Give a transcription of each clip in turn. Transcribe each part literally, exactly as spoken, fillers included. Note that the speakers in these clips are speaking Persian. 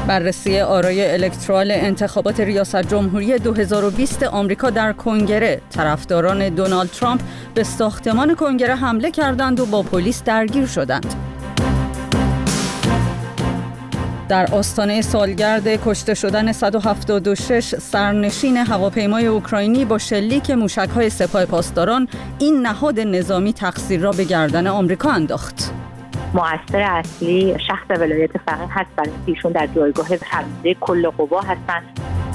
بررسی آرای الکترال انتخابات ریاست جمهوری دو هزار و بیست آمریکا در کنگره. طرفداران دونالد ترامپ به ساختمان کنگره حمله کردند و با پلیس درگیر شدند. در آستانه سالگرد کشته شدن صد و هفتاد و شش سرنشین هواپیمای اوکراینی با شلیک موشک‌های سپاه پاسداران، این نهاد نظامی تقصیر را به گردن آمریکا انداخت. مؤثر اصلی شخص ولایت فقیه هست، برای ایشون در جایگاه فرمانده کل قوا هستند.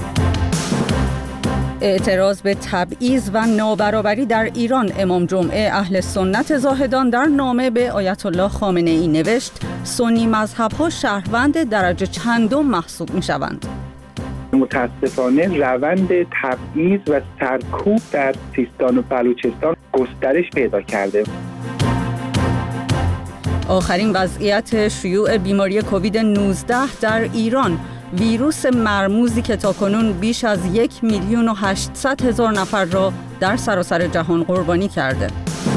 اعتراض به تبعیض و نابرابری در ایران. امام جمعه اهل سنت زاهدان در نامه به آیت الله خامنه ای نوشت: سنی مذهب‌ها شهروند درجه چندم محسوب می‌شوند. متاسفانه روند تبعیض و سرکوب در سیستان و بلوچستان گسترش پیدا کرده. آخرین وضعیت شیوع بیماری کووید نوزده در ایران. ویروس مرموزی که تاکنون بیش از یک میلیون و هشتصد هزار نفر را در سراسر جهان قربانی کرده.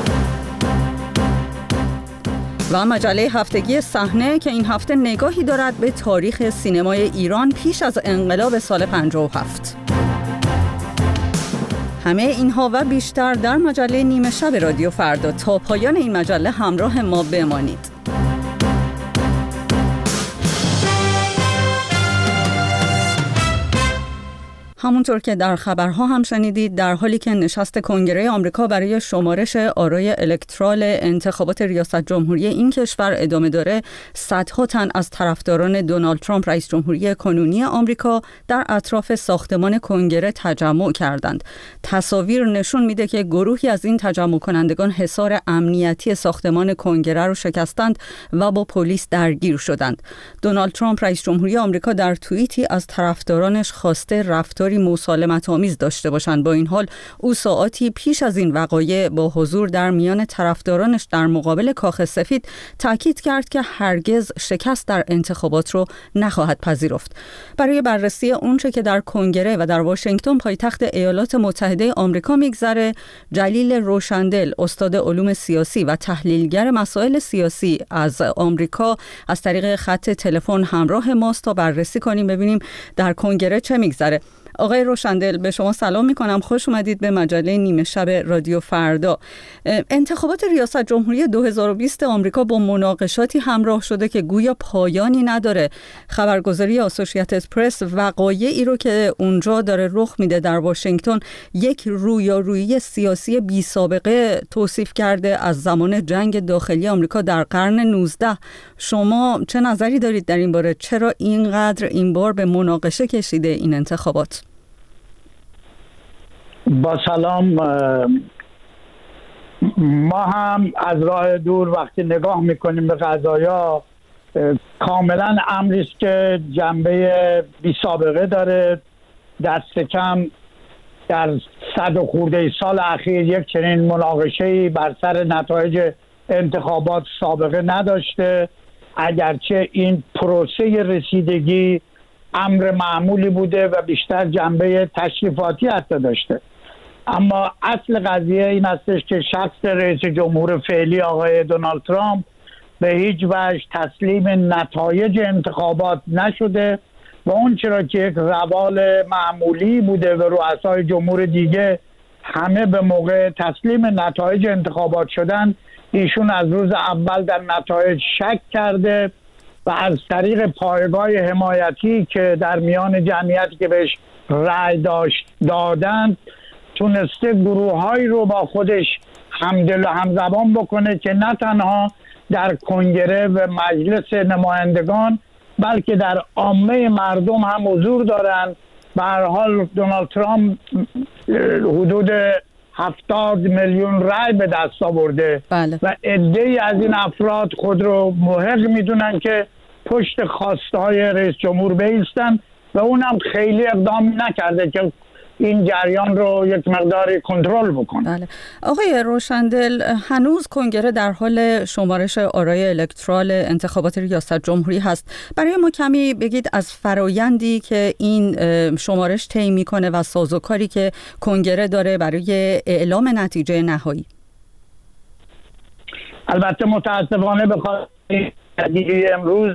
و مجله هفتگی صحنه که این هفته نگاهی دارد به تاریخ سینمای ایران پیش از انقلاب سال پنجاه و هفت. همه اینها و بیشتر در مجله نیمه شب رادیو فردا. تا پایان این مجله همراه ما بمانید. همونطور که در خبرها هم شنیدید، در حالی که نشست کنگره آمریکا برای شمارش آرای الکترال انتخابات ریاست جمهوری این کشور ادامه داره، صدها تن از طرفداران دونالد ترامپ رئیس جمهوری کنونی آمریکا در اطراف ساختمان کنگره تجمع کردند. تصاویر نشون میده که گروهی از این تجمع کنندگان حصار امنیتی ساختمان کنگره رو شکستند و با پلیس درگیر شدند. دونالد ترامپ رئیس جمهوری آمریکا در توییتی از طرفدارانش خواسته رفتار مسالمت آمیز داشته باشند. با این حال او ساعاتی پیش از این وقایع با حضور در میان طرفدارانش در مقابل کاخ سفید تاکید کرد که هرگز شکست در انتخابات رو نخواهد پذیرفت. برای بررسی اونچه که در کنگره و در واشنگتن پایتخت ایالات متحده آمریکا میگذره، جلیل روشندل، استاد علوم سیاسی و تحلیلگر مسائل سیاسی از آمریکا، از طریق خط تلفن همراه ماست تا بررسی کنیم ببینیم در کنگره چه میگذره. آقای روشندل، به شما سلام میکنم. خوش اومدید به مجله نیمه شب رادیو فردا. انتخابات ریاست جمهوری دو هزار و بیست آمریکا با مناقشاتی همراه شده که گویا پایانی نداره. خبرگزاری آسوشییتد پرس وقایعی رو که اونجا داره رخ میده در واشنگتن یک رویارویی سیاسی بی سابقه توصیف کرده از زمان جنگ داخلی آمریکا در قرن نوزده. شما چه نظری دارید در این باره؟ چرا اینقدر این بار به مناقشه کشیده این انتخابات؟ با سلام. ما هم از راه دور وقتی نگاه میکنیم به قضایا، کاملا امری است که جنبه بی سابقه داره. دست کم در صد و خورده سال اخیر یک چنین مناقشه‌ای بر سر نتایج انتخابات سابقه نداشته، اگرچه این پروسه رسیدگی امر معمولی بوده و بیشتر جنبه تشریفاتی حتی داشته. اما اصل قضیه این هستش که شخص رئیس جمهور فعلی آقای دونالد ترامپ به هیچ وجه تسلیم نتایج انتخابات نشده و اون چرا که یک روال معمولی بوده و رؤسای جمهور دیگه همه به موقع تسلیم نتایج انتخابات شدن، ایشون از روز اول در نتایج شک کرده و از طریق پایگاه حمایتی که در میان جمعیتی که بهش رأی داشت دادن تونسته گروه‌هایی رو با خودش همدل و همزبان بکنه که نه تنها در کنگره و مجلس نمایندگان بلکه در عامه مردم هم حضور دارن. به هر حال دونالد ترامپ حدود هفتاد میلیون رای به دست آورده. بله. و عده‌ای از این افراد خود رو محق میدونن که پشت خواسته های رئیس جمهور بایستن و اونم خیلی اقدام نکرده که این جریان رو یک مقداری کنترل بکنه. بله. آقای روشندل، هنوز کنگره در حال شمارش آرای الکترال انتخابات ریاست جمهوری هست. برای ما کمی بگید از فرایندی که این شمارش طی میکنه و سازوکاری که کنگره داره برای اعلام نتیجه نهایی. البته متاسفانه به خاطر امروز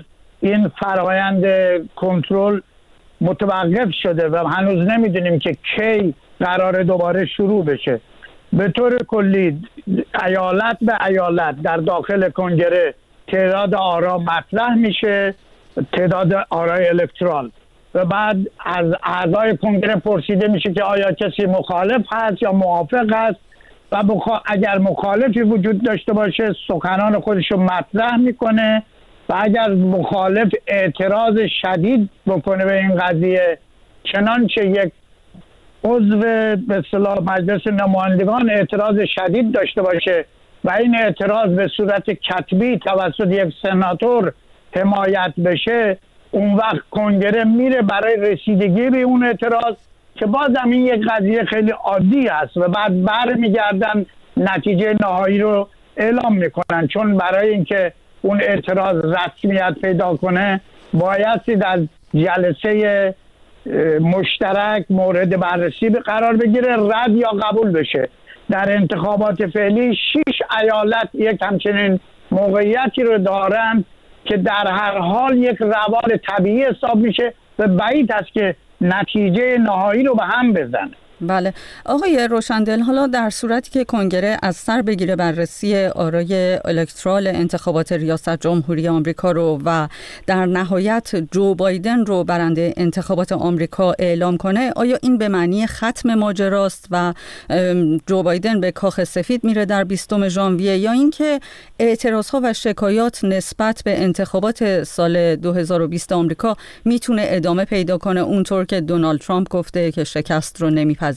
این فرآیند کنترل متوقف شده و هنوز نمیدونیم که کی قرار دوباره شروع بشه. به طور کلی ایالت به ایالت در داخل کنگره تعداد آرا مطرح میشه، تعداد آرای الکترال، و بعد از اعضای کنگره پرسیده میشه که آیا کسی مخالف هست یا موافق است و بخوا... اگر مخالفی وجود داشته باشه سخنان خودش رو مطرح میکنه و اگر مخالف اعتراض شدید بکنه به این قضیه، چنانچه یک عضو به اصطلاح مجلس نمایندگان اعتراض شدید داشته باشه و این اعتراض به صورت کتبی توسط یک سناتور حمایت بشه، اون وقت کنگره میره برای رسیدگی به اون اعتراض که بازم این یک قضیه خیلی عادی است و بعد برمیگردن نتیجه نهایی رو اعلام میکنن، چون برای اینکه اون اعتراض رسمیت پیدا کنه بایستی در جلسه مشترک مورد بررسی به قرار بگیره، رد یا قبول بشه. در انتخابات فعلی شش ایالت یک همچنین موقعیتی رو دارند که در هر حال یک روال طبیعی حساب میشه و بعید است که نتیجه نهایی رو به هم بزنه. بله آقای روشندل، حالا در صورتی که کنگره از سر بگیره بررسی آرای الکترال انتخابات ریاست جمهوری آمریکا رو و در نهایت جو بایدن رو برنده انتخابات آمریکا اعلام کنه، آیا این به معنی ختم ماجراست و جو بایدن به کاخ سفید میره در بیستم ژانویه، یا اینکه اعتراضها و شکایات نسبت به انتخابات سال دو هزار و بیست آمریکا میتونه ادامه پیدا کنه اونطور که دونالد ترامپ گفته که شکست رو نمیپذیره؟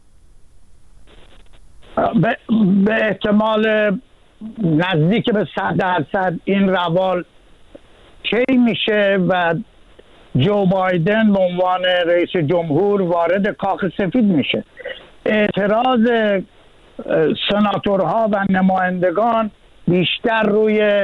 به, به احتمال نزدیک به صد درصد این روال کی میشه و جو بایدن به عنوان رئیس جمهور وارد کاخ سفید میشه. اعتراض سناتورها و نمایندگان بیشتر روی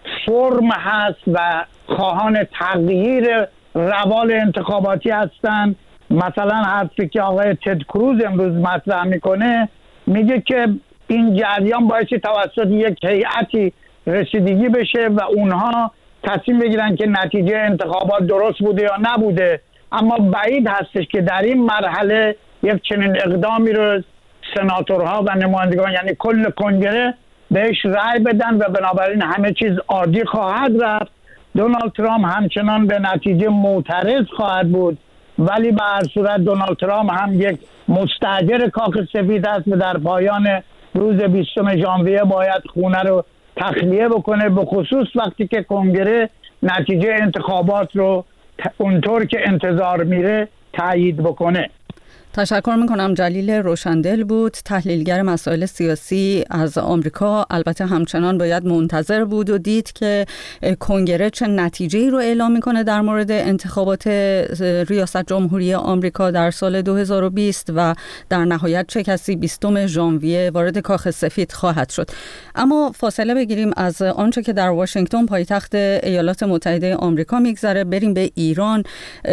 فرم هست و خواهان تغییر روال انتخاباتی هستند. مثلا حرفی که آقای تد کروز امروز مطرح میکنه میگه که این جریان باعث توسط یک هیئتی رسیدگی بشه و اونها تصمیم بگیرن که نتیجه انتخابات درست بوده یا نبوده، اما بعید هستش که در این مرحله یک چنین اقدامی رو سناتورها و نمایندگان یعنی کل کنگره بهش رأی بدن و بنابراین همه چیز عادی خواهد رفت. دونالد ترامپ همچنان به نتیجه معترض خواهد بود، ولی به هر صورت دونالد ترامپ هم یک مستاجر کاخ سفید است و در پایان روز بیستم ژانویه باید خونه رو تخلیه بکنه، به خصوص وقتی که کنگره نتیجه انتخابات رو اونطور که انتظار میره تایید بکنه. تشکر میکنم. جلیل روشندل بود، تحلیلگر مسائل سیاسی از آمریکا. البته همچنان باید منتظر بود و دید که کنگره چه نتیجه‌ای رو اعلام میکنه در مورد انتخابات ریاست جمهوری آمریکا در سال دو هزار و بیست و در نهایت چه کسی بیستم ژانویه وارد کاخ سفید خواهد شد. اما فاصله بگیریم از آنچه که در واشنگتن پایتخت ایالات متحده آمریکا میگذره، بریم به ایران.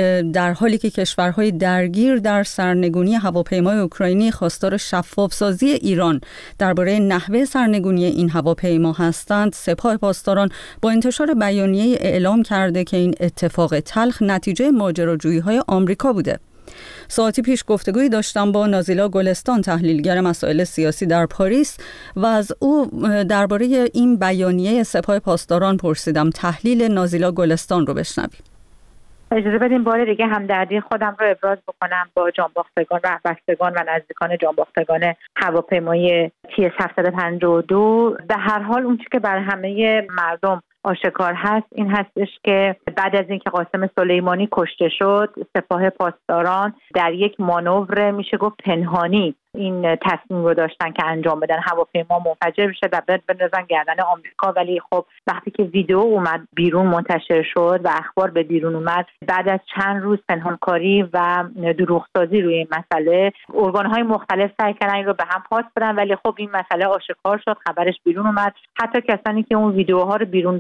در حالی که کشورهای درگیر در سرنگونی سرنگونی هواپیمای اوکراینی خواستار شفاف‌سازی ایران درباره نحوه سرنگونی این هواپیما هستند، سپاه پاسداران با انتشار بیانیه اعلام کرده که این اتفاق تلخ نتیجه ماجراجویی‌های آمریکا بوده. ساعتی پیش گفتگویی داشتم با نازیلا گلستان، تحلیلگر مسائل سیاسی در پاریس، و از او درباره این بیانیه سپاه پاسداران پرسیدم. تحلیل نازیلا گلستان رو بشنویم. اجازه بدیم بار دیگه همدردی خودم رو ابراز بکنم با جانباختگان و بستگان و نزدیکان جانباختگان هواپیمای تی اس هفتصد و پنجاه و دو. به هر حال اون چیزی که بر همه مردم آشکار هست این هستش که بعد از اینکه قاسم سلیمانی کشته شد، سپاه پاسداران در یک مانور میشه گفت پنهانی این تصمیم رو داشتن که انجام بدن هواپیما منفجر بشه و بعد بندازن گردن آمریکا. ولی خب وقتی که ویدیو اومد بیرون منتشر شد و اخبار به بیرون اومد، بعد از چند روز پنهانکاری و دروغسازی روی این مسئله، ارگان‌های مختلف سعی کردن این رو به هم پاس بدن، ولی خب این مسئله آشکار شد، خبرش بیرون اومد. حتی کسانی که اون ویدیوها رو بیرون دادن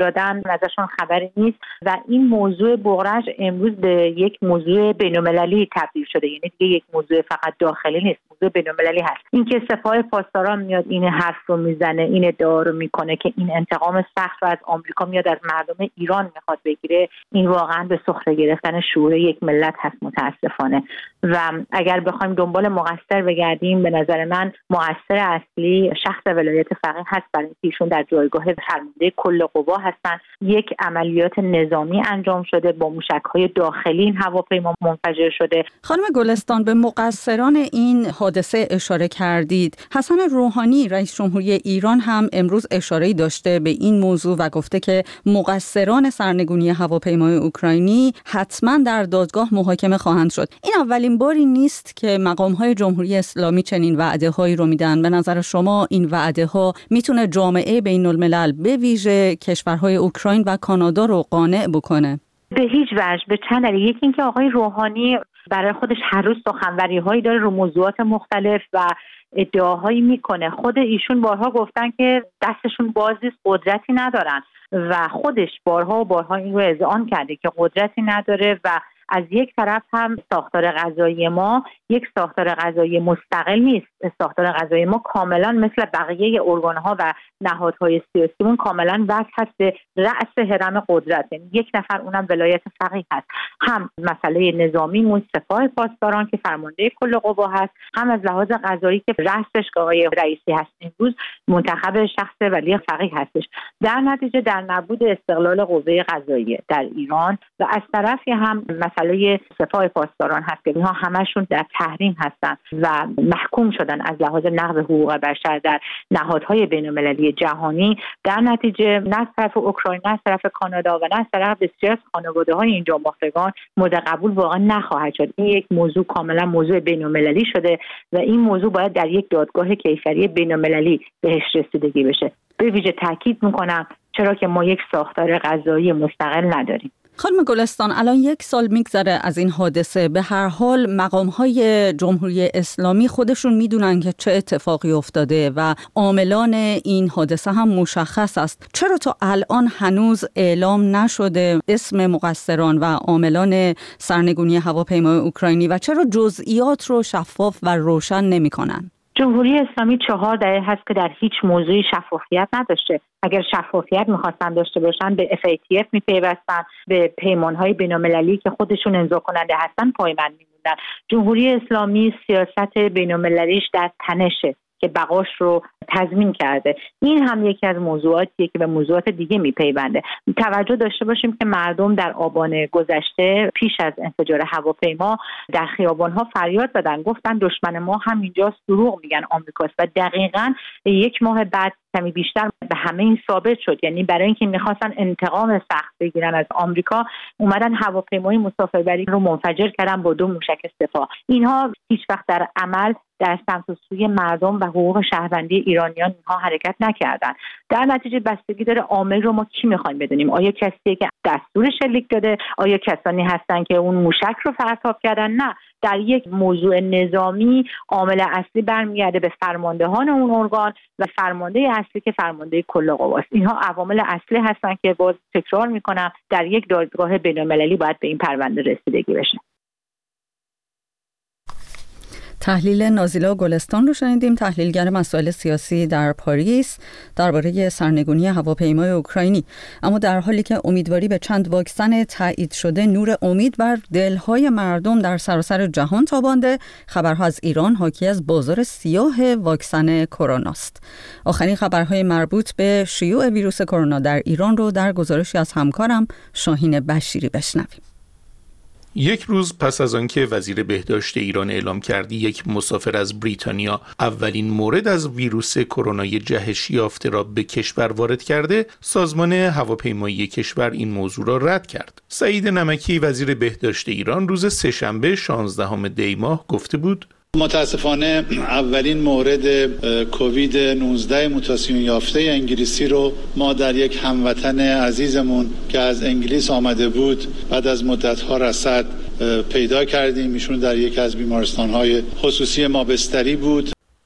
دادن ازشون خبری نیست و این موضوع بغرش امروز به یک موضوع بین‌المللی تبدیل شده. یعنی دیگه یک موضوع فقط داخلی نیست، موضوع بین‌المللی هست. اینکه سپاه پاسداران میاد این حرف رو میزنه، این ادعا رو میکنه که این انتقام سخت رو از آمریکا میاد از مردم ایران میخواد بگیره، این واقعا به سخره گرفتن شعور یک ملت هست متاسفانه. و اگر بخوایم دنبال مقصر بگردیم، به نظر من مقصر اصلی شخص ولایت فقیه هست، برای اینکه ایشون در جایگاه فرمانده کل قوا هستن. یک عملیات نظامی انجام شده، با موشک‌های داخلی این هواپیما منفجر شده. خانم گلستان، به مقصران این حادثه اشاره کردید. حسن روحانی رئیس جمهوری ایران هم امروز اشاره‌ای داشته به این موضوع و گفته که مقصران سرنگونی هواپیمای اوکراینی حتما در دادگاه محاکمه خواهند شد. این اولین باری نیست که مقام‌های جمهوری اسلامی چنین وعده‌هایی رو میدن. به نظر شما این وعده‌ها میتونه جامعه بین‌الملل به ویژه کشورهای اوکراین و کانادا رو قانع بکنه؟ به هیچ وجه. به چند دلیل. یکی اینکه آقای روحانی برای خودش هر روز سخنوری‌هایی داره رو موضوعات مختلف و ادعاهایی میکنه. خود ایشون بارها گفتن که دستشون باز نیست، قدرتی ندارن و خودش بارها و بارها این رو اذعان کرده که قدرتی نداره. و از یک طرف هم ساختار قضایی ما یک ساختار قضایی مستقل نیست. ساختار قضایی ما کاملا مثل بقیه ارگان‌ها و نهادهای سیاسیمون کاملا وصل هست به رأس هرم قدرت. یعنی یک نفر، اونم ولایت فقیه هست. هم مسئله نظامی مون سپاه پاسداران که فرمانده کل قوا هست، هم از لحاظ قضایی که رأسش آقای رئیسی هست، امروز منتخب شخص ولی فقیه هستش. در نتیجه در نبود استقلال قوه قضاییه در ایران و از طرفی هم مسئله سپاه پاسداران هست که اینها همشون در تحریم هستن و محکوم شدن از لحاظ نقض حقوق بشر در نهادهای بین‌المللی جهانی. در نتیجه نه از طرف اوکراین، نه از طرف کانادا و نه از طرف بسیار از خانواده‌های این جانباختگان مورد قبول واقعا نخواهد شد. این یک موضوع کاملا موضوع بین‌المللی شده و این موضوع باید در یک دادگاه کیفری بین‌المللی بهش رسیدگی بشه. به ویژه تاکید می‌کنم چرا که ما یک ساختار قضایی مستقل نداریم. خانم گلستان، الان یک سال میگذره از این حادثه. به هر حال مقام‌های جمهوری اسلامی خودشون میدونن که چه اتفاقی افتاده و عاملان این حادثه هم مشخص است. چرا تا الان هنوز اعلام نشده اسم مقصران و عاملان سرنگونی هواپیمای اوکراینی و چرا جزئیات رو شفاف و روشن نمی‌کنن؟ جمهوری اسلامی چهار دهه هست که در هیچ موضوعی شفافیت نداشته. اگر شفافیت می‌خواستن داشته باشن به اف ای تی اف می‌پیوستن، به پیمان‌های بین‌المللی که خودشون امضا کننده هستن پایبند می‌موندن. جمهوری اسلامی سیاست بین‌المللیش در تنشه که بقاش رو تضمین کرده. این هم یکی از موضوعاتیه که به موضوعات دیگه میپیونده. توجه داشته باشیم که مردم در آبان گذشته پیش از انفجار هواپیما در خیابان‌ها فریاد زدن، گفتن دشمن ما هم اینجاست، دروغ میگن آمریکاست و دقیقاً یک ماه بعد کمی بیشتر به همه این ثابت شد. یعنی برای اینکه میخواستن انتقام سخت بگیرن از آمریکا، اومدن هواپیمای مسافربری رو منفجر کردن با دو موشک سپاه. اینها هیچ وقت در عمل در سمت و سوی مردم و حقوق شهروندی ایرانیان اینها حرکت نکردن. در نتیجه بستگی داره عامل رو ما کی میخوایم بدونیم. آیا کسیه که دستور شلیک داده؟ آیا کسانی هستن که اون موشک رو پرتاب کردن؟ نه. در یک موضوع نظامی عامل اصلی برمیگرده به فرماندهان اون ارگان و فرمانده اصلی که فرمانده کل قواست. اینها عوامل اصلی هستن که باز تکرار میکنم در یک دادگاه بین‌المللی باید به این پرونده رسیدگی بشه. تحلیل نازیلا گلستان رو شنیدیم، تحلیلگر مسائل سیاسی در پاریس درباره سرنگونی هواپیمای اوکراینی. اما در حالی که امیدواری به چند واکسن تایید شده نور امید بر دلهای مردم در سراسر جهان تابانده، خبرها از ایران حاکی از بازار سیاه واکسن کرونا است. آخرین خبرهای مربوط به شیوع ویروس کرونا در ایران رو در گزارشی از همکارم شاهین بشیری بشنویم. یک روز پس از آنکه وزیر بهداشت ایران اعلام کردی یک مسافر از بریتانیا اولین مورد از ویروس کرونای جهش یافته را به کشور وارد کرده، سازمان هواپیمایی کشور این موضوع را رد کرد. سعید نمکی وزیر بهداشت ایران روز سه‌شنبه شانزدهم دی ماه گفته بود: متاسفانه اولین مورد کووید نوزده موتاسیون یافته انگلیسی رو ما در یک هموطن عزیزمون که از انگلیس آمده بود بعد از مدت‌ها رصد پیدا کردیم. ایشون در یک از بیمارستان‌های خصوصی ما بستری بود.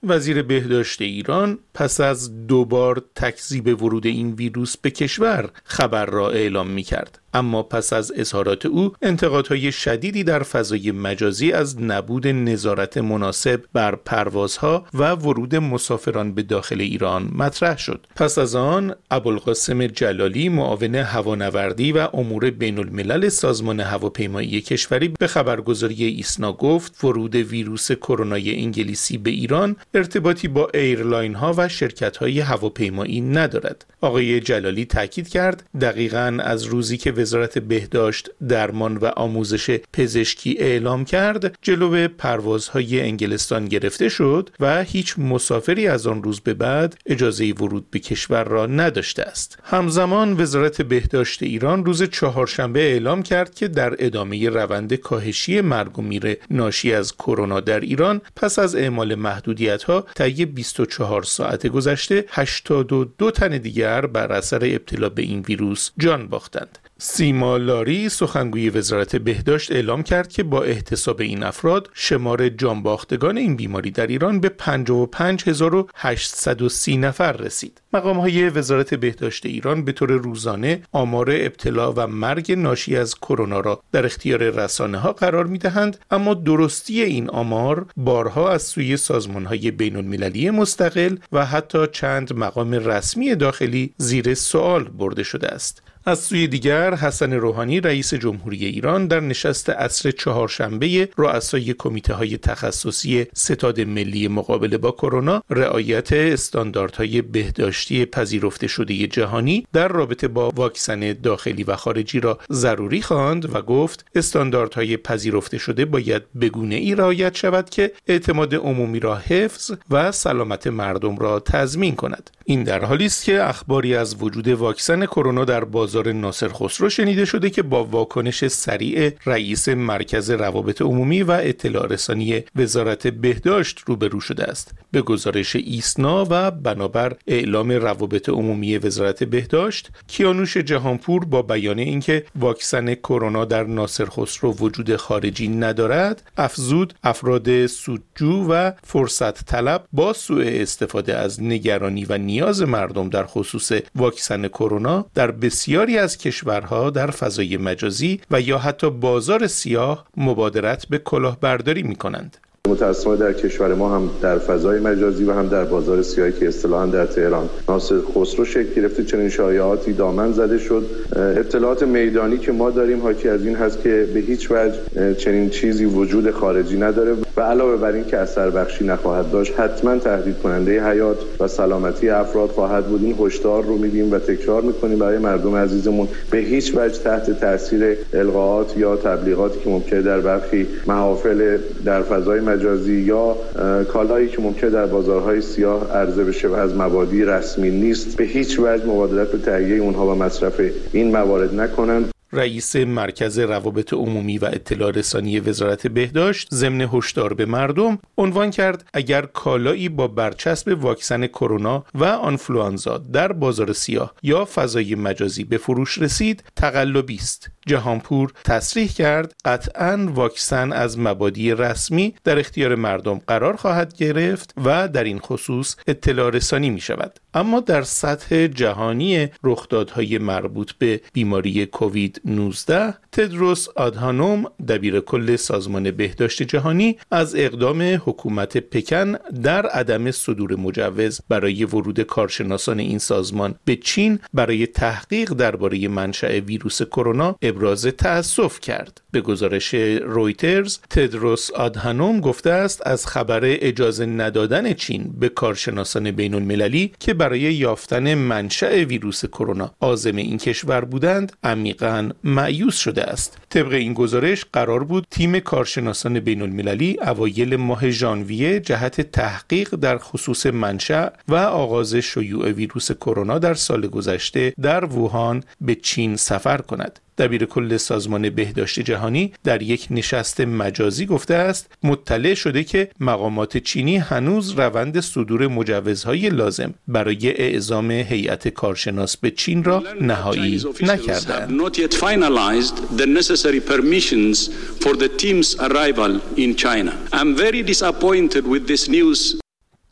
وزیر بهداشت ایران پس از دوبار تکذیب ورود این ویروس به کشور خبر را اعلام می‌کرد. اما پس از اظهارات او انتقادهای شدیدی در فضای مجازی از نبود نظارت مناسب بر پروازها و ورود مسافران به داخل ایران مطرح شد. پس از آن ابوالقاسم جلالی معاون هوانوردی و امور بین الملل سازمان هواپیمایی کشوری به خبرگزاری ایسنا گفت ورود ویروس کرونای انگلیسی به ایران ارتباطی با ایرلاین ها و شرکت های هواپیمایی ندارد. آقای جلالی تاکید کرد دقیقاً از روزی که وزارت بهداشت، درمان و آموزش پزشکی اعلام کرد جلو پروازهای انگلستان گرفته شد و هیچ مسافری از آن روز به بعد اجازه ورود به کشور را نداشته است. همزمان وزارت بهداشت ایران روز چهارشنبه اعلام کرد که در ادامه روند کاهشی مرگ و میر ناشی از کرونا در ایران پس از اعمال محدودیت‌ها طی بیست و چهار ساعت گذشته هشتاد و دو تن دیگر بر اثر ابتلا به این ویروس جان باختند. سیما لاری سخنگوی وزارت بهداشت اعلام کرد که با احتساب این افراد شمار جانباختگان این بیماری در ایران به پنجاه و پنج هزار و هشتصد و سی نفر رسید. مقام‌های وزارت بهداشت ایران به طور روزانه آمار ابتلا و مرگ ناشی از کرونا را در اختیار رسانه‌ها قرار می‌دهند، اما درستی این آمار بارها از سوی سازمان‌های بین‌المللی مستقل و حتی چند مقام رسمی داخلی زیر سوال برده شده است. از سوی دیگر حسن روحانی رئیس جمهوری ایران در نشست عصر چهارشنبه رؤسای کمیته‌های تخصصی ستاد ملی مقابله با کرونا رعایت استانداردهای بهداشتی پذیرفته شده جهانی در رابطه با واکسن داخلی و خارجی را ضروری خواند و گفت استانداردهای پذیرفته شده باید به گونه‌ای رعایت شود که اعتماد عمومی را حفظ و سلامت مردم را تضمین کند. این در حالی است که اخباری از وجود واکسن کرونا در بازار ناصر خسرو شنیده شده که با واکنش سریع رئیس مرکز روابط عمومی و اطلاع رسانی وزارت بهداشت روبرو شده است. به گزارش ایسنا و بنابر اعلام روابط عمومی وزارت بهداشت، کیانوش جهانپور با بیان اینکه واکسن کرونا در ناصر خسرو وجود خارجی ندارد، افزود افراد سودجو و فرصت طلب با سوء استفاده از نگرانی و نیاز مردم در خصوص واکسن کرونا در بسیاری از کشورها در فضای مجازی و یا حتی بازار سیاه مبادرت به کلاهبرداری می‌کنند. متأسفانه در کشور ما هم در فضای مجازی و هم در بازار سیاهی که اصطلاحاً در تهران ناصر خسرو شکل گرفته چنین شایعاتی دامن زده شد. اطلاعات میدانی که ما داریم حاکی از این هست که به هیچ وجه چنین چیزی وجود خارجی نداره و علاوه بر این که اثر بخشی نخواهد داشت، حتما تهدید کننده حیات و سلامتی افراد خواهد بود. این هشدار رو میدیم و تکرار میکنیم برای مردم عزیزمون به هیچ وجه تحت تاثیر القاءات یا تبلیغاتی که ممکنه در برخی محافل در فضای مجازی یا کالایی که ممکنه در بازارهای سیاه عرضه بشه و از مبادی رسمی نیست به هیچ وجه مبادرت به تهیه اونها و مصرف این موارد نکنند. رئیس مرکز روابط عمومی و اطلاع رسانی وزارت بهداشت ضمن هشدار به مردم عنوان کرد اگر کالایی با برچسب واکسن کرونا و آنفلوانزا در بازار سیاه یا فضای مجازی به فروش رسید تقلبی است. جهانپور تصریح کرد قطعاً واکسن از مبادی رسمی در اختیار مردم قرار خواهد گرفت و در این خصوص اطلاع رسانی می شود. اما در سطح جهانی رخدادهای مربوط به بیماری کووید نوزده، تدروس آدهانوم دبیر کل سازمان بهداشت جهانی از اقدام حکومت پکن در عدم صدور مجوز برای ورود کارشناسان این سازمان به چین برای تحقیق درباره منشأ ویروس کرونا ابراز تأسف کرد. به گزارش رویترز، تدروس آدهانوم گفته است از خبر اجازه ندادن چین به کارشناسان بین المللی که برای یافتن منشأ ویروس کرونا عازم این کشور بودند عمیقاً مایوس شده است. طبق این گزارش قرار بود تیم کارشناسان بین المللی اوایل ماه ژانویه جهت تحقیق در خصوص منشأ و آغاز شیوع ویروس کرونا در سال گذشته در ووهان به چین سفر کند. دبیر کل سازمان بهداشت جهانی در یک نشست مجازی گفته است مطلع شده که مقامات چینی هنوز روند صدور مجوزهای لازم برای اعزام هیئت کارشناس به چین را نهایی نکردند.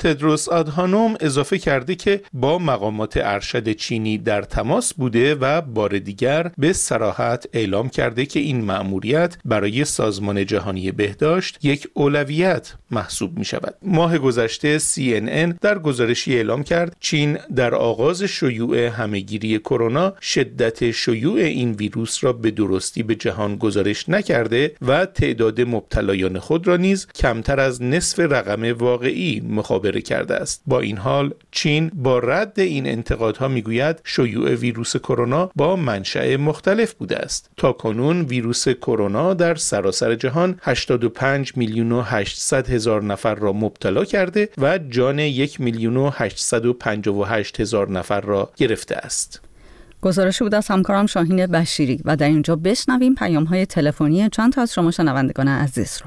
تدروس آدهانوم اضافه کرده که با مقامات ارشد چینی در تماس بوده و بار دیگر به صراحت اعلام کرده که این مأموریت برای سازمان جهانی بهداشت یک اولویت محسوب می شود. ماه گذشته سی ان ان در گزارشی اعلام کرد چین در آغاز شیوع همهگیری کرونا شدت شیوع این ویروس را به درستی به جهان گزارش نکرده و تعداد مبتلایان خود را نیز کمتر از نصف رقم واقعی مخابره کرده است. با این حال چین با رد این انتقادها میگوید شیوع ویروس کرونا با منشأ مختلف بوده است. تا کنون ویروس کرونا در سراسر جهان هشتاد و پنج میلیون و هشتصد هزار نفر را مبتلا کرده و جان یک میلیون و هشتصد و پنجاه و هشت هزار نفر را گرفته است. گزارش بود از همکارم شاهین بشیری و در اینجا بشنویم پیام‌های تلفنی چند تا از شما شنوندگان عزیز رو.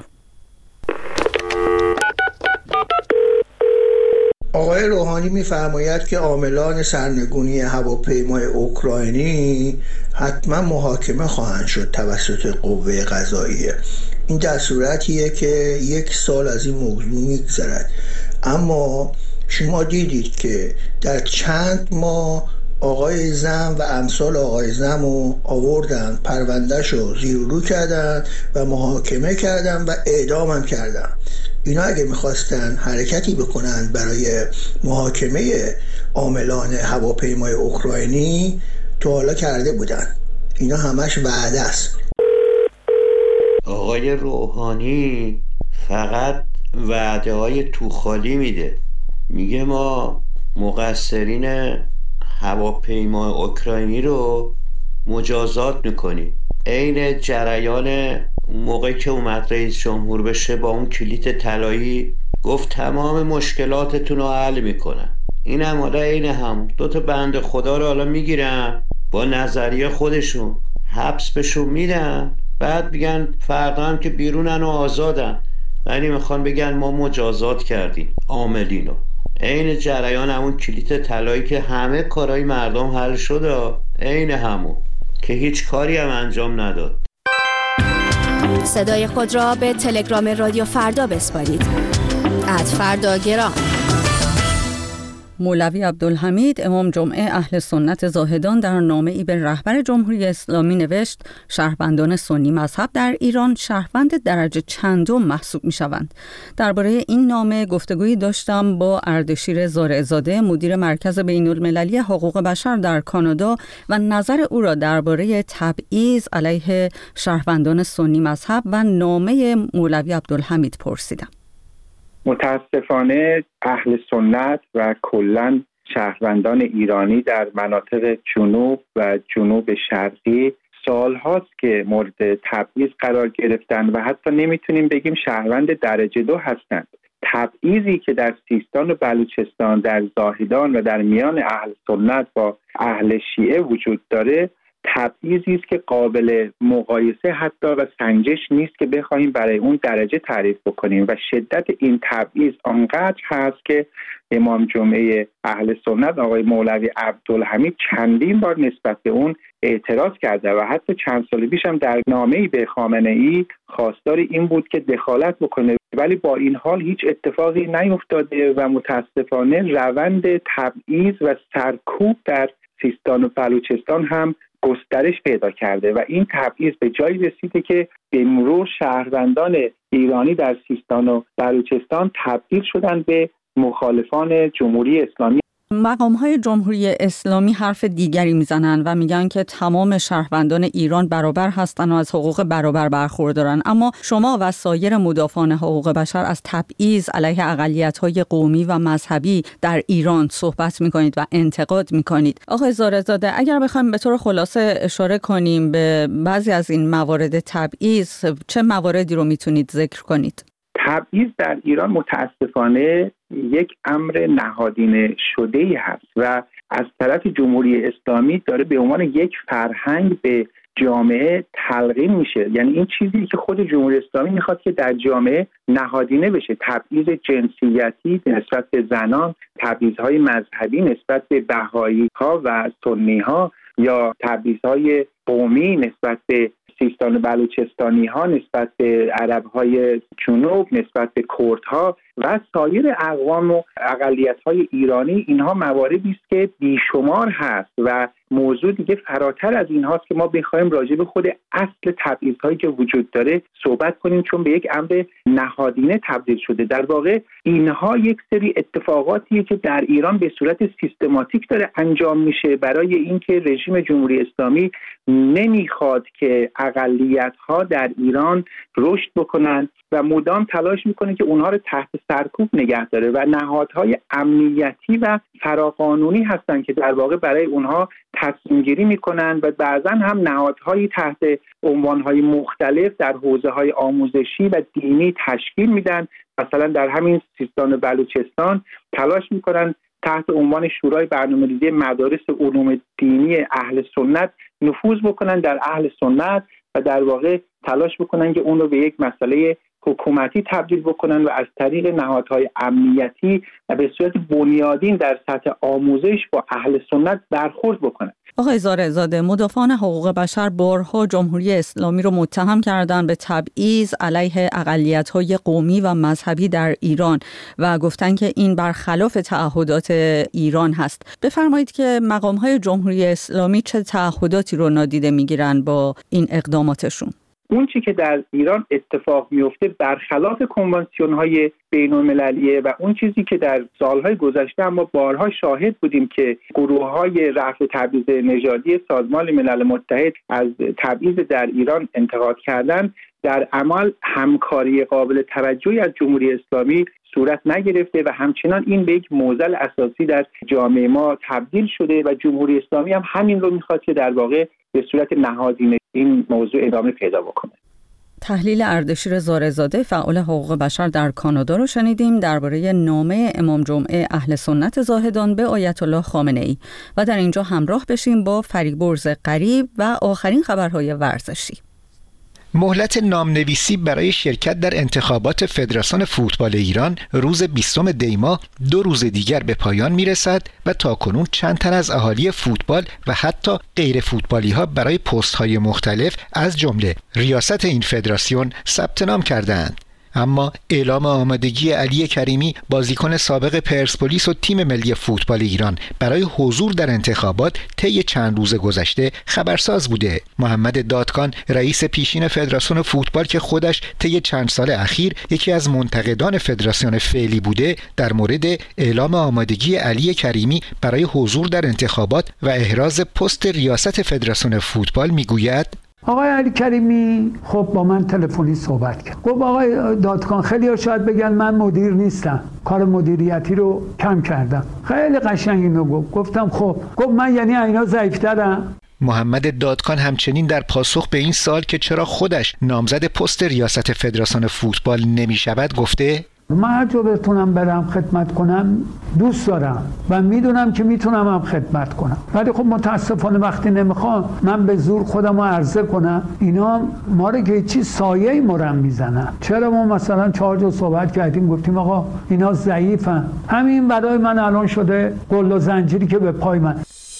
آقای روحانی می‌فرماید که عاملان سرنگونی هواپیمای اوکراینی حتما محاکمه خواهند شد توسط قوه قضاییه. این در صورتیه که یک سال از این موضوع می‌گذرد، اما شما دیدید که در چند ماه آقای زم و امثال آقای زم رو آوردن، پروندهش رو زیر و رو کردن و محاکمه کردن و اعدامم کردن. اینا اگه میخواستن حرکتی بکنن برای محاکمه عاملان هواپیمای اوکراینی تو حالا کرده بودن. اینا همش وعده است. آقای روحانی فقط وعده های توخالی میده. میگه ما مقصرین هواپیمای اوکراینی رو مجازات میکنیم. عین جریان موقعی که اومد رئیس جمهور بشه با اون کلیت طلایی گفت تمام مشکلاتتون رو حل میکنن. این هم حالا عین هم دو تا بنده خدا رو حالا میگیرن با نظریه خودشون حبس بهشون میدن، بعد میگن فردا هم که بیرونن و آزادن، یعنی میخوان بگن ما مجازات کردیم عاملینو. عین جریان همون کلیت طلایی که همه کارهای مردم حل شده، عین همون که هیچ کاری هم انجام نداد. صدای خود را به تلگرام رادیو فردا بسپارید. ات فردا گرام. مولوی عبدالحمید امام جمعه اهل سنت زاهدان در نامه‌ای به رهبر جمهوری اسلامی نوشت شهروندان سنی مذهب در ایران شهروند درجه چندم محسوب می‌شوند. درباره این نامه گفتگویی داشتم با اردشیر زارعزاده مدیر مرکز بین‌المللی حقوق بشر در کانادا و نظر او را درباره تبعیض علیه شهروندان سنی مذهب و نامه مولوی عبدالحمید پرسیدم. متاسفانه اهل سنت و کلاً شهروندان ایرانی در مناطق جنوب و جنوب شرقی سالهاست که مورد تبعیض قرار گرفتن و حتی نمیتونیم بگیم شهروند درجه دو هستند. تبعیضی که در سیستان و بلوچستان، در زاهدان و در میان اهل سنت با اهل شیعه وجود داره، تبعیضی است که قابل مقایسه حتی و سنجش نیست که بخوایم برای اون درجه تعریف بکنیم و شدت این تبعیض آنقدر هست که امام جمعه اهل سنت آقای مولوی عبدالحمید چندین بار نسبت به اون اعتراض کرده و حتی چند سال پیش هم در نامه‌ای به خامنه‌ای خواستار این بود که دخالت بکنه، ولی با این حال هیچ اتفاقی نیفتاده و متاسفانه روند تبعیض و سرکوب در سیستان و بلوچستان هم گسترش پیدا کرده و این تبعیض به جایی رسیده که به مرور شهروندان ایرانی در سیستان و بلوچستان تبدیل شدن به مخالفان جمهوری اسلامی. مقام‌های جمهوری اسلامی حرف دیگری میزنن و میگن که تمام شهروندان ایران برابر هستن و از حقوق برابر برخوردارن، اما شما و سایر مدافعان حقوق بشر از تبعیض علیه اقلیت‌های قومی و مذهبی در ایران صحبت میکنید و انتقاد میکنید. آقای زارعزاده، اگر بخوایم به طور خلاصه اشاره کنیم به بعضی از این موارد تبعیض، چه مواردی رو میتونید ذکر کنید؟ تبعیض در ایران متاسفانه یک امر نهادینه شده‌ای هست و از طرف جمهوری اسلامی داره به عنوان یک فرهنگ به جامعه تلقین میشه. یعنی این چیزی که خود جمهوری اسلامی میخواد که در جامعه نهادینه بشه، تبعیض جنسیتی نسبت به زنان، تبعیض‌های مذهبی نسبت به بهائی‌ها و سنی‌ها، یا تبعیض‌های قومی نسبت به سیستان و بلوچستانی ها، نسبت به عرب های جنوب، نسبت به کرد ها. و سایر اقوام و اقلیت‌های ایرانی، اینها مواردی است که بیشمار هست و موضوع دیگه فراتر از این هاست که ما بخوایم راجع به خود اصل تبعیض‌هایی که وجود داره صحبت کنیم، چون به یک امر نهادینه تبدیل شده. در واقع اینها یک سری اتفاقاتیه که در ایران به صورت سیستماتیک داره انجام میشه برای اینکه رژیم جمهوری اسلامی نمیخواد که اقلیت‌ها در ایران رشد بکنن و مدام تلاش میکنه که اونها رو تحت سرکوب نگه داره و نهادهای امنیتی و فراقانونی هستن که در واقع برای اونها تصمیم گیری میکنن و بعضا هم نهادهایی تحت عنوانهای مختلف در حوزه‌های آموزشی و دینی تشکیل میدن. مثلا در همین سیستان و بلوچستان تلاش میکنن تحت عنوان شورای برنامه‌ریزی مدارس علوم دینی اهل سنت نفوذ بکنن در اهل سنت و در واقع تلاش بکنن که اون رو به یک مسئله حکومتی تبدیل بکنن و از طریق نهادهای امنیتی و به صورت بنیادین در سطح آموزش با اهل سنت برخورد بکنن. آقای زارعزاده، مدافعان حقوق بشر بارها جمهوری اسلامی رو متهم کردن به تبعیض علیه اقلیت‌های قومی و مذهبی در ایران و گفتن که این برخلاف تعهدات ایران هست. بفرمایید که مقام‌های جمهوری اسلامی چه تعهداتی رو نادیده می‌گیرن با این اقداماتشون؟ اون چی که در ایران اتفاق میفته برخلاف کنوانسیون‌های بین‌المللیه و اون چیزی که در سالهای گذشته اما بارها شاهد بودیم که گروه‌های رفع تبعیض نژادی سازمان ملل متحد از تبعیض در ایران انتقاد کردن، در عمل همکاری قابل توجهی از جمهوری اسلامی صورت نگرفته و همچنان این به یک معضل اساسی در جامعه ما تبدیل شده و جمهوری اسلامی هم همین رو میخواد که در واقع به صورت نهادینه این موضوع ادامه پیدا بکنه. تحلیل اردشیر زارعزاده، فعال حقوق بشر در کانادا رو شنیدیم درباره نامه امام جمعه اهل سنت زاهدان به آیت الله خامنه ای و در اینجا همراه بشیم با فریبرز غریب و آخرین خبرهای ورزشی. مهلت نامنویسی برای شرکت در انتخابات فدراسیون فوتبال ایران روز بیستم دی ماه دو روز دیگر به پایان میرسد و تاکنون چند تن از اهالی فوتبال و حتی غیر فوتبالی ها برای پست های مختلف از جمله ریاست این فدراسیون ثبت نام کردند. اما اعلام آمادگی علی کریمی، بازیکن سابق پرسپولیس و تیم ملی فوتبال ایران برای حضور در انتخابات طی چند روز گذشته خبرساز بوده. محمد دادکان، رئیس پیشین فدراسیون فوتبال که خودش طی چند سال اخیر یکی از منتقدان فدراسیون فعلی بوده، در مورد اعلام آمادگی علی کریمی برای حضور در انتخابات و احراز پست ریاست فدراسیون فوتبال میگوید: آقای علی کریمی خب با من تلفنی صحبت کرد. گفت آقای دادکان، خیلی ها شاید بگن من مدیر نیستم، کار مدیریتی رو کم کردم. خیلی قشنگ اینو گفت. گفتم خب. گفت من یعنی اینا ضعیف‌ترم؟ محمد دادکان همچنین در پاسخ به این سوال که چرا خودش نامزد پست ریاست فدراسیون فوتبال نمی شود گفته: من هر جا بتونم برم خدمت کنم دوست دارم و میدونم که میتونم هم خدمت کنم، ولی خب متاسفانه وقتی نمیخوام من به زور خودم رو عرضه کنم، اینا ما رو که چی سایه مرم میزنن. چرا ما مثلا چهار جا صحبت کردیم گفتیم آقا اینا ضعیفن، همین برای من الان شده قل و زنجیری که به پای من.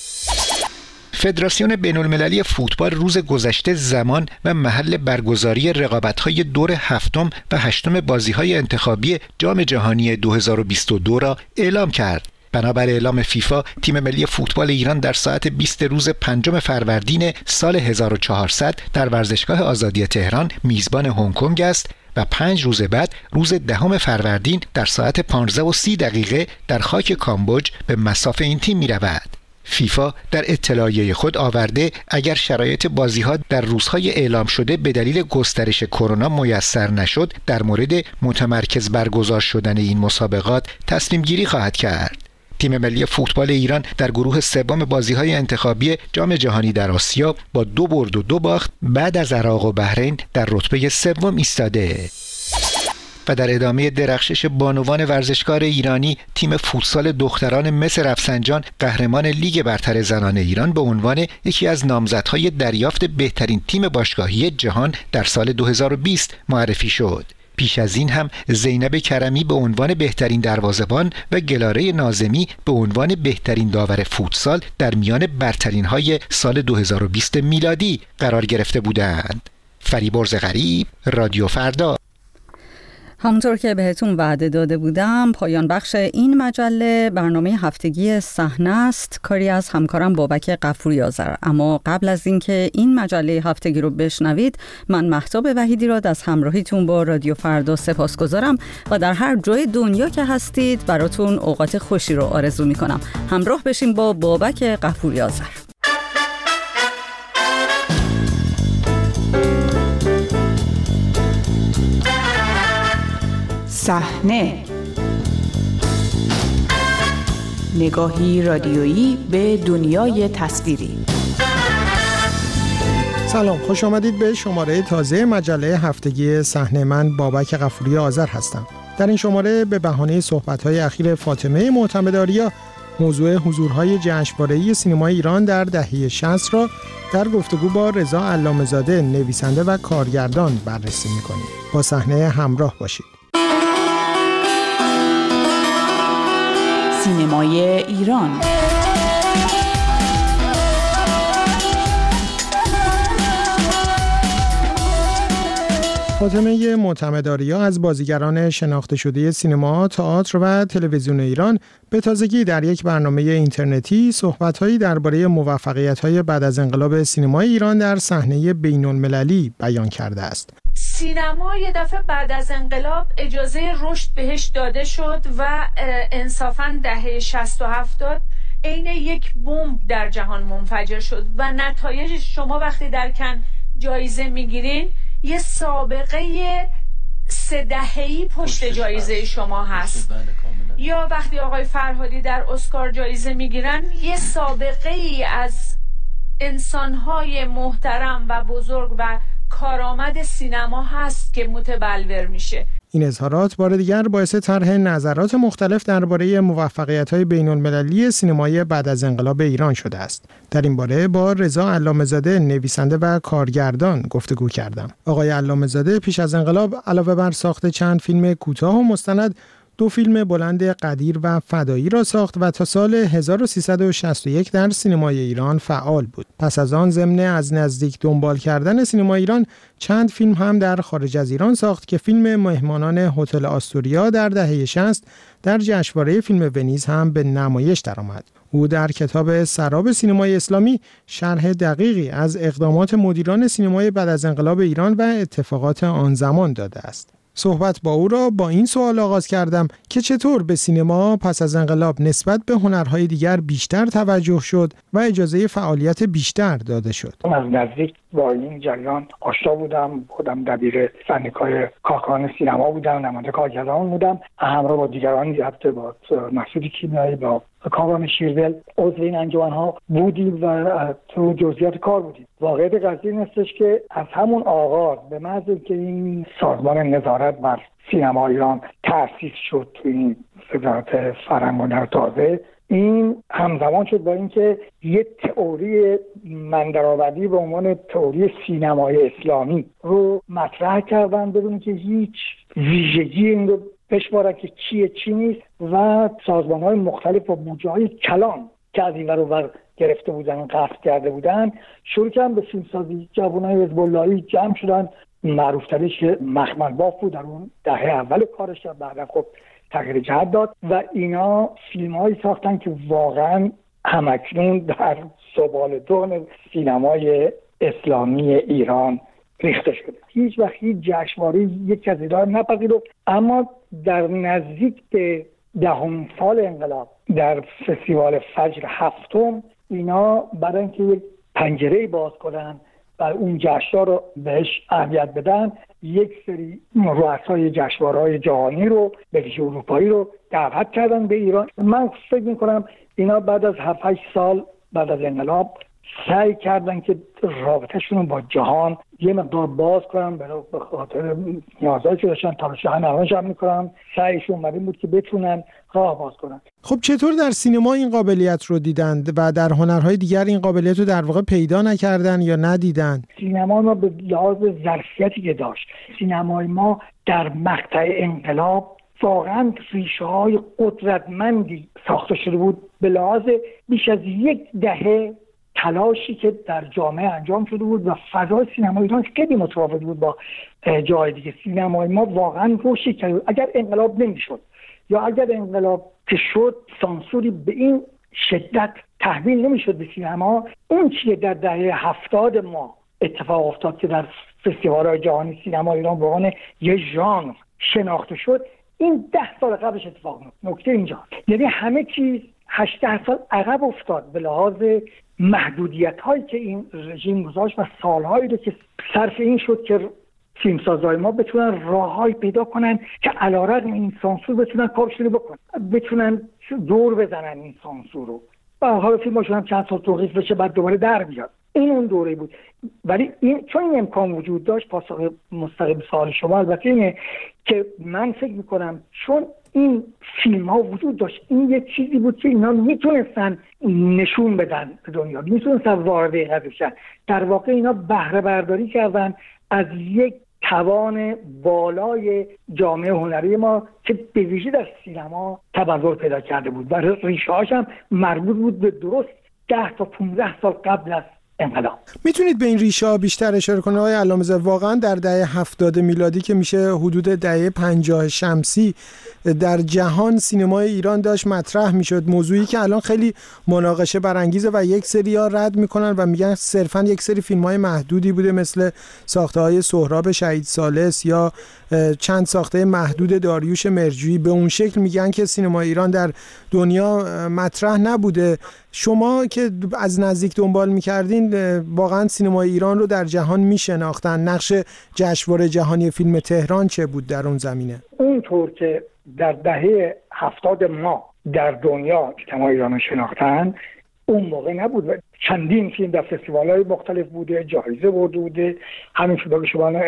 فدراسیون بین‌المللی فوتبال روز گذشته زمان و محل برگزاری رقابت‌های دور هفتم و هشتم بازی‌های انتخابی جام جهانی دو هزار و بیست و دو را اعلام کرد. بنابر اعلام فیفا، تیم ملی فوتبال ایران در ساعت بیست روز پنجم فروردین سال هزار و چهارصد در ورزشگاه آزادی تهران میزبان هنگ کنگ است و پنج روز بعد روز دهم فروردین در ساعت پانزده و سی دقیقه در خاک کامبوج به مصاف این تیم می‌رود. فیفا در اطلاعیه خود آورده اگر شرایط بازی‌ها در روزهای اعلام شده به دلیل گسترش کرونا میسر نشد، در مورد متمرکز برگزار شدن این مسابقات تصمیم گیری خواهد کرد. تیم ملی فوتبال ایران در گروه سوم بازی‌های انتخابی جام جهانی در آسیا با دو برد و دو باخت بعد از عراق و بحرین در رتبه سوم ایستاده. و در ادامه درخشش بانوان ورزشکار ایرانی، تیم فوتسال دختران مس رفسنجان قهرمان لیگ برتر زنان ایران به عنوان یکی از نامزدهای دریافت بهترین تیم باشگاهی جهان در سال دو هزار و بیست معرفی شد. پیش از این هم زینب کرمی به عنوان بهترین دروازه‌بان و گلاره ناظمی به عنوان بهترین داور فوتسال در میان برترین‌های سال دو هزار و بیست میلادی قرار گرفته بودند. فریبرز غریب، رادیو فردا. همونطور که بهتون وعده داده بودم، پایان بخش این مجله برنامه هفتگی صحنه است، کاری از همکارم بابک غفوری آذر. اما قبل از اینکه این مجله هفتگی رو بشنوید، من مهتاب وحیدی را از همراهیتون با رادیو فردا سپاسگزارم و در هر جای دنیا که هستید براتون اوقات خوشی رو آرزو میکنم. همراه بشیم با بابک غفوری آذر. صحنه، نگاهی رادیویی به دنیای تصویری. سلام، خوش آمدید به شماره تازه مجله هفتگی صحنه. من بابک غفوری آذر هستم. در این شماره به بهانه صحبت‌های اخیر فاطمه معتمدآریا موضوع حضورهای جشنواره‌ای سینمای ایران در دهه شصت را در گفتگو با رضا علامه‌زاده نویسنده و کارگردان بررسی می‌کنیم. با صحنه همراه باشید. سینمای ایران. فاطمه معتمدآریا از بازیگران شناخته شده سینما، تئاتر و تلویزیون ایران به تازگی در یک برنامه اینترنتی صحبت‌هایی درباره موفقیت‌های بعد از انقلاب سینمای ایران در صحنه بین‌المللی بیان کرده است. سینما یه دفعه بعد از انقلاب اجازه رشد بهش داده شد و انصافاً دهه شصت و هفتاد عین یک بمب در جهان منفجر شد و نتایجش شما وقتی در کن جایزه میگیرین یه سابقه سه دهه‌ای پشت جایزه شما هست، یا وقتی آقای فرهادی در اسکار جایزه میگیرن یه سابقه ای از انسان‌های محترم و بزرگ و کارآمد سینما هست که متبلور میشه. این اظهارات بار دیگر باعث طرح نظرات مختلف درباره موفقیت‌های بین‌المللی سینمای بعد از انقلاب ایران شده است. در این باره با رضا علامه‌زاده نویسنده و کارگردان گفتگو کردم. آقای علامه‌زاده پیش از انقلاب علاوه بر ساخت چند فیلم کوتاه و مستند، دو فیلم بلند قدیر و فدایی را ساخت و تا سال هزار و سیصد و شصت و یک در سینمای ایران فعال بود. پس از آن ضمن از نزدیک دنبال کردن سینمای ایران چند فیلم هم در خارج از ایران ساخت که فیلم مهمانان هتل آستوریا در دهه شصت در جشنواره فیلم ونیز هم به نمایش درآمد. او در کتاب سراب سینمای اسلامی شرح دقیقی از اقدامات مدیران سینمای بعد از انقلاب ایران و اتفاقات آن زمان داده است. صحبت با او را با این سوال آغاز کردم که چطور به سینما پس از انقلاب نسبت به هنرهای دیگر بیشتر توجه شد و اجازه فعالیت بیشتر داده شد. از نزدیک با این جریان آشنا بودم. خودم دبیر سندیکای کارکنان سینما بودم، نماینده کارگردان بودم، همراه با دیگران البته با مسعود کیمیایی، با کامران شیرول عضو این انجمن‌ها بودیم و تو جزئیات کار بودیم. واقعیت قضیه این هستش که از همون آغاز به محض که این سازمان نظارت بر سینما ایران تأسیس شد تو این وزارت فرهنگ و هنر تازه، این همزمان شد با اینکه یه تئوری مندرآوردی به عنوان تئوری سینمای اسلامی رو مطرح کردن بدون که هیچ ویژگی این رو بشمارن که چیه چی نیست و سازمان‌های مختلف و بودجه‌های کلان که از این ور و ور گرفته بودن، قصد کرده بودن، شروع کردن به فیلمسازی. جوانای حزب اللهی جمع شدن، معروف‌ترش مخمل باف بود در اون دهه اول کارش، بعدا خب تغییر جهت داد و اینا فیلم‌هایی ساختن که واقعا همکنون در سبالدون سینمای اسلامی ایران ریخته شده. هیچ وقت هیچ جشنواره یک از اینا نپذیرفت، اما در نزدیک به دهم سال انقلاب در فستیوال فجر هفتم اینا برای اینکه یک پنجره‌ای باز کنن و اون جشن‌ها رو بهش اهمیت بدن، یک سری رؤسای جشنواره‌های جهانی رو به ویژه اروپایی رو دعوت کردن به ایران. من فکر می‌کنم اینا بعد از هفت هشت سال بعد از انقلاب سعی کردن که رابطه‌شون رو با جهان یه مقدار باز کنن، به خاطر نیازهایی که داشتن تلاش هنرمندش هم می‌کنن. سعیشون بر این بود که بتونن راه باز کنن. خب چطور در سینما این قابلیت رو دیدند و در هنرهای دیگر این قابلیت رو در واقع پیدا نکردن یا ندیدن؟ سینما ما به لحاظ ظرفیتی که داشت، سینمای ما در مقطع انقلاب واقعا ریشه‌های قدرتمندی ساخته شده بود. به لحاظ بیش از یک دهه تلاشی که در جامعه انجام شده بود و فضای سینما ایران خیلی متفاوت بود با جای دیگه. سینمای ما واقعا روشی کرد. اگر انقلاب نمیشد یا اگر انقلاب که شد سانسوری به این شدت تحمیل نمیشد به سینما، اون چیه در دهه هفتاد ما اتفاق افتاد که در فستیوال‌های جهانی سینما ایران به عنوان یه ژانر شناخته شد، این ده سال قبلش اتفاق افتاد. نکته اینجا یعنی همه چیز هشت سال عقب افتاد به لحاظ محدودیت هایی که این رژیم گذاشت و سالهایی رو که صرف این شد که فیلمسازهای ما بتونن راههایی پیدا کنن که علیرغم این سانسور بتونن کارشون رو بکنن، بتونن دور بزنن این سانسور رو. و حالا فیلماشون هم چند سال توقیف بشه بعد دوباره در بیاد. این اون دوره بود. ولی این چون این امکان وجود داشت، پاسخ مستقیم سوال شما البته اینه که من فکر میکنم چون این فیلم ها وجود داشت، این یه چیزی بود که اینا میتونستن نشون بدن به دنیا، میتونستن وارد این قضیه بشن. در واقع اینا بهره برداری کردن از یک توان بالای جامعه هنری ما که به ویژه در سینما تبلور پیدا کرده بود و ریشه هاش هم مربوط بود به درست ده تا پونزده سال قبل از انقلاب. میتونید به این ریشه ها بیشتر اشاره کنید آقای علامه‌زاده؟ واقعا در دهه هفتاد میلادی که میشه حدود دهه پنجاه شمسی در جهان سینمای ایران داشت مطرح میشد، موضوعی که الان خیلی مناقشه برانگیزه و یک سری‌ها رد میکنن و میگن صرفا یک سری فیلم‌های محدودی بوده مثل ساخته‌های سهراب شهید ثالث یا چند ساخته محدود داریوش مرجویی. به اون شکل میگن که سینمای ایران در دنیا مطرح نبوده. شما که از نزدیک دنبال میکردین واقعا سینمای ایران رو در جهان میشناختن، نقش جشنواره جهانی فیلم تهران چه بود در اون زمینه؟ اونطور که در دهه هفتاد ما در دنیا سینمای ایران رو شناختن اون موقع نبود و چندین فیلم در فستیوال‌های مختلف بوده، جایزه برده بوده. همین فیلم که شما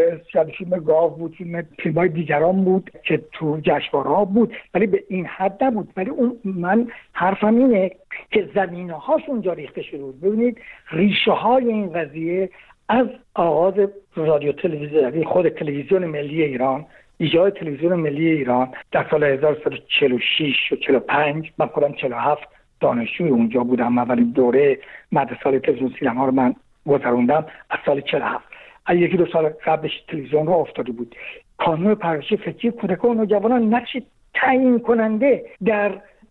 فیلم گاو بود، فیلم فیلم‌های دیگران بود که تو جشنواره‌ها بود، ولی به این حد نبود. ولی اون من حرفم اینه که زمینه‌هاش اونجا ریخته شده بود. ببینید ریشه های این قضیه از آغاز رادیو تلویزیون، خود تلویزیون ملی ایران، ایجاد تلویزیون ملی ایران در سال هزار و سیصد و چهل و شش و چهل و پنج، من خودم چهل و هفت دانشجوی اونجا بودم، اولین دوره مدرسه تلویزیون سینما رو من گذروندم از سال چهل و هفت. از یکی دو سال قبلش تلویزیون رو افتاده بود. کانون پرورش فکری کودکان و نوجوانان نقش تعیین کننده در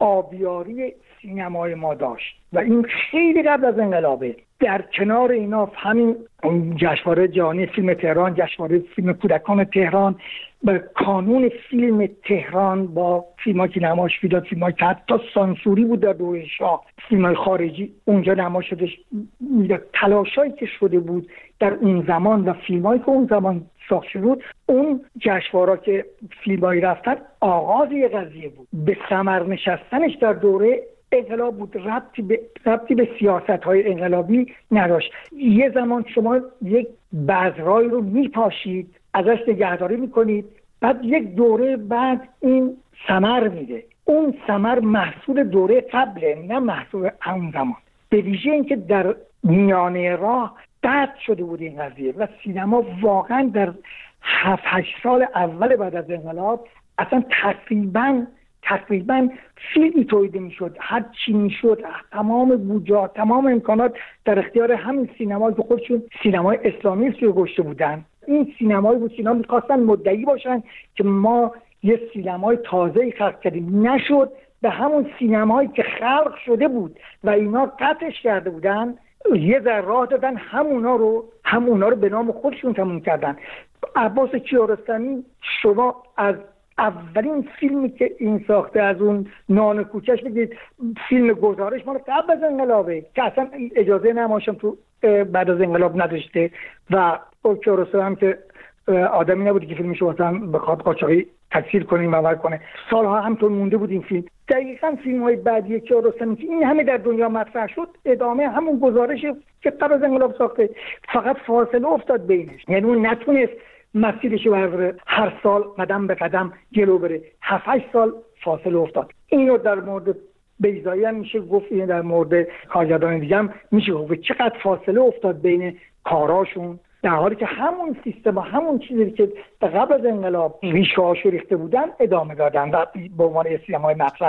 آبیاری سینمای ما داشت و این خیلی قبل از انقلابه. در کنار اینا همین جشنواره جهانی فیلم تهران، جشنواره فیلم کودکان تهران، به کانون فیلم تهران با فیلم‌های که نمایش می‌داد، فیلم‌های که حتی سانسوری بود در دوره شاه، فیلم‌های خارجی اونجا نمایش شده می‌داد. تلاشایی که شده بود در اون زمان و فیلم‌هایی که اون زمان ساخته شد، اون جشنواره‌ها که فیلم‌هایی رفتن آغاز یه قضیه بود. به ثمر نشستنش در دوره انقلاب بود، ربطی به ربطی به سیاست‌های انقلابی نداشت. یه زمان شما یک بذرایی رو میپاشید، ازش نگهداری میکنید، بعد یک دوره بعد این ثمر میده. اون ثمر محصول دوره قبله، نه محصول همون زمان. به ویژه اینکه در میانه راه قطع شده بود این قضیه و سینما واقعا در هفت هشت سال اول بعد از انقلاب اصلا تقریباً تقریباً فیلمی تولید میشد، هر چی میشد، تمام بودجه، تمام امکانات در اختیار همین سینمایی که خودشون سینمای اسلامی رو گشته بودن. این سینمایی بود که اینا میخواستن مدعی باشن که ما یه سینمای تازه‌ای خلق کردیم. نشد، به همون سینمایی که خلق شده بود و اینا قطعش کرده بودن یه ذره راه دادن، همونا رو همونا رو به نام خودشون تموم کردن. عباس کیارستمی شما از اولین فیلمی که این ساخته از اون نان کوچش بگید، فیلم گزارش مال قبل از انقلابه که اصلا اجازه نمایشم تو بعد از انقلاب نداشته و کیارستمی هم که آدمی نبودی که فیلمش واسه هم بخواد قاچاقی تکثیر کنه ممر کنه. سالها همطور مونده بود این فیلم. دقیقاً فیلم‌های بعدی کیارستمی که این همه در دنیا مطرح شد ادامه همون گزارش که قبل از انقلاب ساخته، فقط فاصله افتاد بینش. یعنی اون نتونست مسیرش رو هر سال قدم به قدم جلو بره. هفت هشت سال فاصله افتاد. اینو در مورد بیضایی هم میشه گفت، این در مورد کارگردان دیگه هم میشه گفت چقدر فاصله افتاد بین کاراشون، در حالی که همون سیستم و همون چیزی که قبل از انقلاب ریشه هاشو ریخته بودن ادامه دادن و به عنوان سینمای مطرح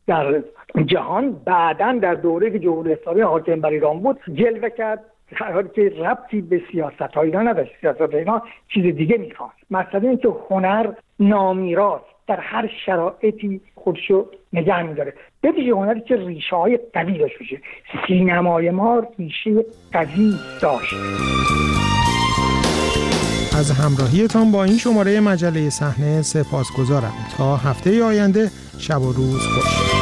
در جهان بعداً در دوره که جمهوری اسلامی حاکم بر ایران بود جلوه کرد، در حالی که ربطی به سیاست های ایران نداشت. سیاست ایران چیز دیگه میخواست. مثلا این که هنر نامیراست در هر شرایطی خودشو نگه میداره، به ویژه هنری که ریشه های قوی داشت باشه. سینمای ما ریشه قوی داشت. از همراهیتان با این شماره مجله صحنه سپاسگزارم. تا هفته آینده شب و روز خوش.